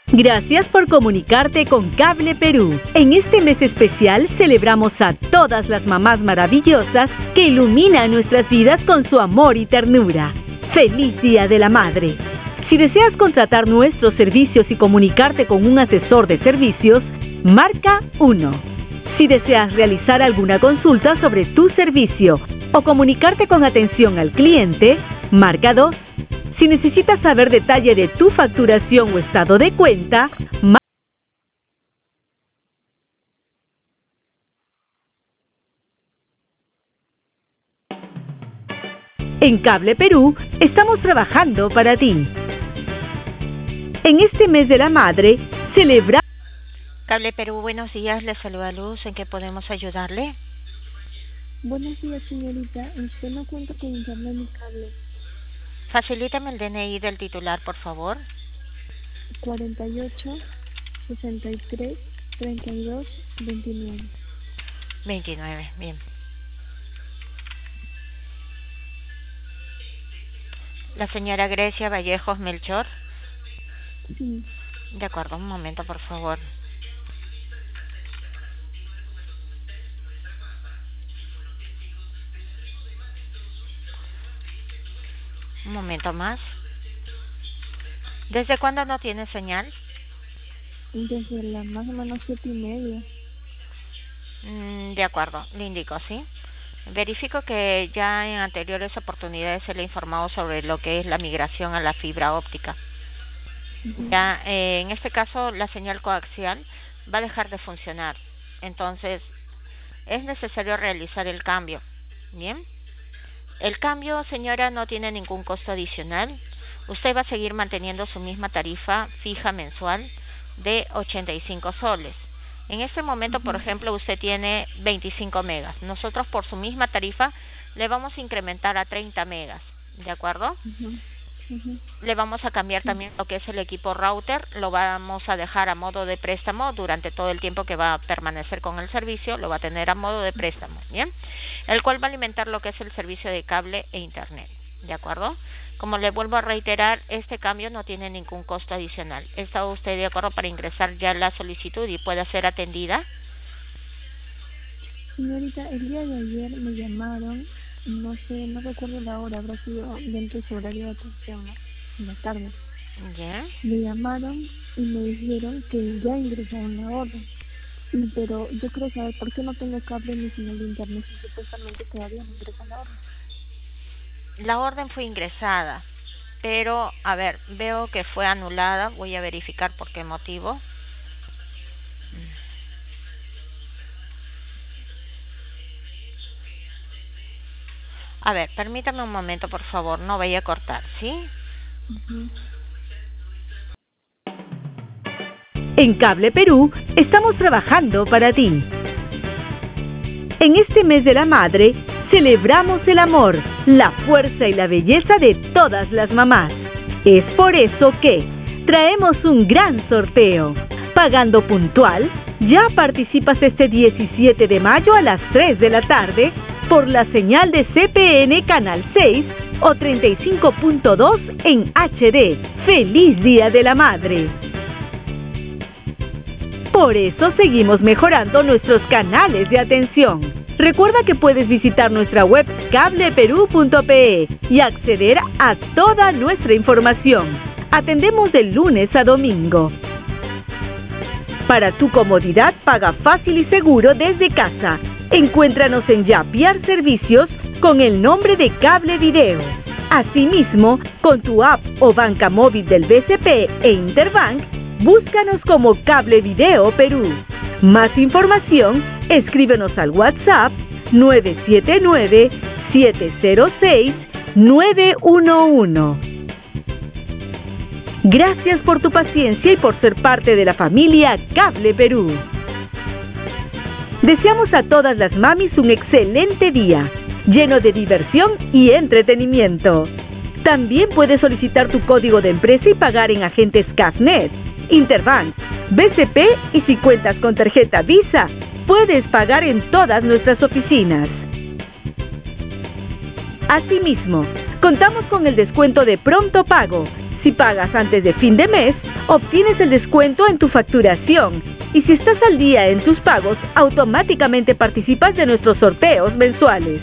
Gracias por comunicarte con Cable Perú. En este mes especial celebramos a todas las mamás maravillosas que iluminan nuestras vidas con su amor y ternura. ¡Feliz Día de la Madre! Si deseas contratar nuestros servicios y comunicarte con un asesor de servicios, marca 1. Si deseas realizar alguna consulta sobre tu servicio o comunicarte con atención al cliente, marca 2. Si necesitas saber detalle de tu facturación o estado de cuenta, en Cable Perú estamos trabajando para ti. En este mes de la madre, celebra... Cable Perú, buenos días, le saluda Luz, ¿en qué podemos ayudarle? Buenos días, señorita. Usted no cuenta con internet ni cable. Facilítame el DNI del titular, por favor. 48 63 32 29. 29, bien. La señora Grecia Vallejos Melchor. Sí. De acuerdo, un momento, por favor. Un momento más. ¿Desde cuándo no tiene señal? Desde las más o menos 7:30. De acuerdo, le indico, ¿sí? Verifico que ya en anteriores oportunidades se le ha informado sobre lo que es la migración a la fibra óptica. Ya, en este caso, la señal coaxial va a dejar de funcionar. Entonces, es necesario realizar el cambio. ¿Bien? El cambio, señora, no tiene ningún costo adicional. Usted va a seguir manteniendo su misma tarifa fija mensual de 85 soles. En este momento, por ejemplo, usted tiene 25 megas. Nosotros, por su misma tarifa, le vamos a incrementar a 30 megas. ¿De acuerdo? Le vamos a cambiar también lo que es el equipo router. Lo vamos a dejar a modo de préstamo durante todo el tiempo que va a permanecer con el servicio. Lo va a tener a modo de préstamo, ¿bien? El cual va a alimentar lo que es el servicio de cable e internet. ¿De acuerdo? Como le vuelvo a reiterar, este cambio no tiene ningún costo adicional. ¿Está usted de acuerdo para ingresar ya la solicitud y pueda ser atendida? Señorita, el día de ayer me llamaron, no sé, no recuerdo la hora, habrá sido dentro de su horario de atención, ¿no? En la tarde. ¿Ya? Me llamaron y me dijeron que ya ingresaron la orden. Pero yo quiero saber por qué no tengo cable ni señal de internet si supuestamente todavía no ingresa la orden. La orden fue ingresada, pero, a ver, veo que fue anulada. Voy a verificar por qué motivo. A ver, permítame un momento, por favor, no vaya a cortar, ¿sí? En Cable Perú estamos trabajando para ti. En este mes de la madre, celebramos el amor, la fuerza y la belleza de todas las mamás. Es por eso que traemos un gran sorteo. Pagando puntual, ya participas este 17 de mayo a las 3 de la tarde por la señal de CPN Canal 6 o 35.2 en HD. ¡Feliz Día de la Madre! Por eso seguimos mejorando nuestros canales de atención. Recuerda que puedes visitar nuestra web cableperú.pe y acceder a toda nuestra información. Atendemos de lunes a domingo. Para tu comodidad, paga fácil y seguro desde casa. Encuéntranos en Yapiar Servicios con el nombre de Cable Video. Asimismo, con tu app o banca móvil del BCP e Interbank, búscanos como Cable Video Perú. Más información, escríbenos al WhatsApp 979-706-911. Gracias por tu paciencia y por ser parte de la familia Cable Perú. Deseamos a todas las mamis un excelente día, lleno de diversión y entretenimiento. También puedes solicitar tu código de empresa y pagar en agentes Cafnet, Interbank, BCP y si cuentas con tarjeta Visa, puedes pagar en todas nuestras oficinas. Asimismo, contamos con el descuento de pronto pago. Si pagas antes de fin de mes obtienes el descuento en tu facturación. Y si estás al día en tus pagos, automáticamente participas de nuestros sorteos mensuales.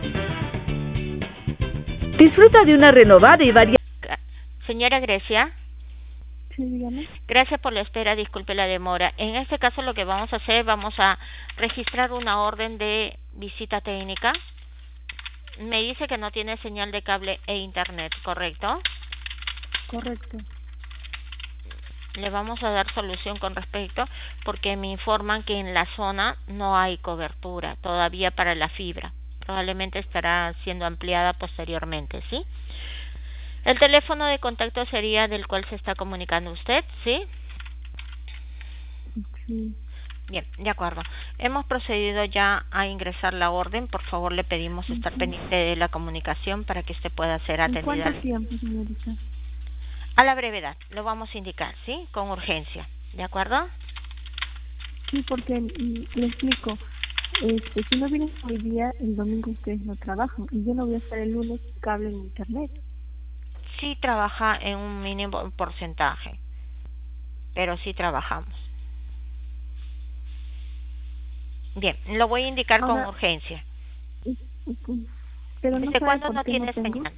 Disfruta de una renovada y variada... Señora Grecia. Sí, dígame. Gracias por la espera, disculpe la demora. En este caso lo que vamos a hacer, vamos a registrar una orden de visita técnica. Me dice que no tiene señal de cable e internet, ¿correcto? Correcto. Le vamos a dar solución con respecto, porque me informan que en la zona no hay cobertura todavía para la fibra. Probablemente estará siendo ampliada posteriormente, ¿sí? El teléfono de contacto sería del cual se está comunicando usted, ¿sí? Sí. Bien, de acuerdo. Hemos procedido ya a ingresar la orden. Por favor, le pedimos estar pendiente de la comunicación para que usted pueda ser ¿En atendida. cuánto tiempo, señorita? A la brevedad, lo vamos a indicar, ¿sí? Con urgencia, ¿de acuerdo? Sí, porque le explico. Si no vienen hoy día, el domingo ustedes no trabajan. Y yo no voy a estar el lunes sin cable en internet. Sí trabaja en un mínimo porcentaje, pero sí trabajamos. Bien, lo voy a indicar Ahora, con urgencia. Pero no ¿Desde sabe cuándo por no qué no tiene tengo. señal?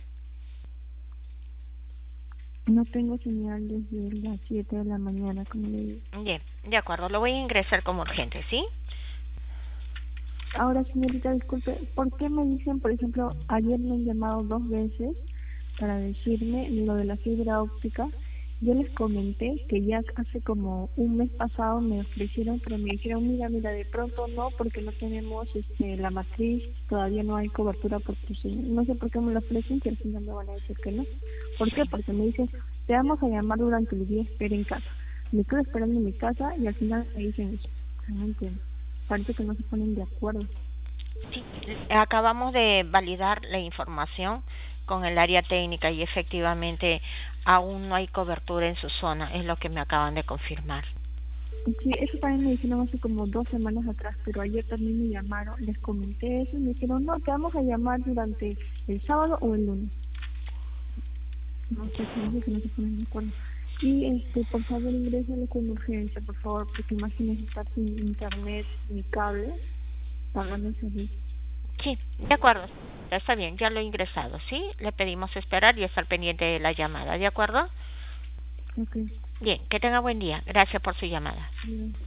No tengo señal desde las 7 de la mañana, como le digo. Bien, de acuerdo, lo voy a ingresar como urgente, ¿sí? Ahora, señorita, disculpe, ¿por qué me dicen, por ejemplo, ayer me han llamado 2 veces para decirme lo de la fibra óptica? Yo les comenté que ya hace como un mes pasado me ofrecieron, pero me dijeron, mira, de pronto no, porque no tenemos la matriz, todavía no hay cobertura por tu señal. No sé por qué me lo ofrecen, que al final me van a decir que no. ¿Por qué? Porque me dicen, te vamos a llamar durante el día, espera en casa. Me quedo esperando en mi casa y al final me dicen eso. O sea, no entiendo. Parece que no se ponen de acuerdo. Sí, acabamos de validar la información con el área técnica y efectivamente aún no hay cobertura en su zona, es lo que me acaban de confirmar. Sí, eso también me dijeron hace como 2 semanas atrás, pero ayer también me llamaron, les comenté eso y me dijeron, no, te vamos a llamar durante el sábado o el lunes. No sé, parece que no se ponen de acuerdo. Y por favor, ingrésale con urgencia, por favor, porque imagínese estar sin internet ni cable, pagando el servicio. Sí, de acuerdo, está bien, ya lo he ingresado, ¿sí? Le pedimos esperar y estar pendiente de la llamada, ¿de acuerdo? Ok. Bien, que tenga buen día, gracias por su llamada. Bien.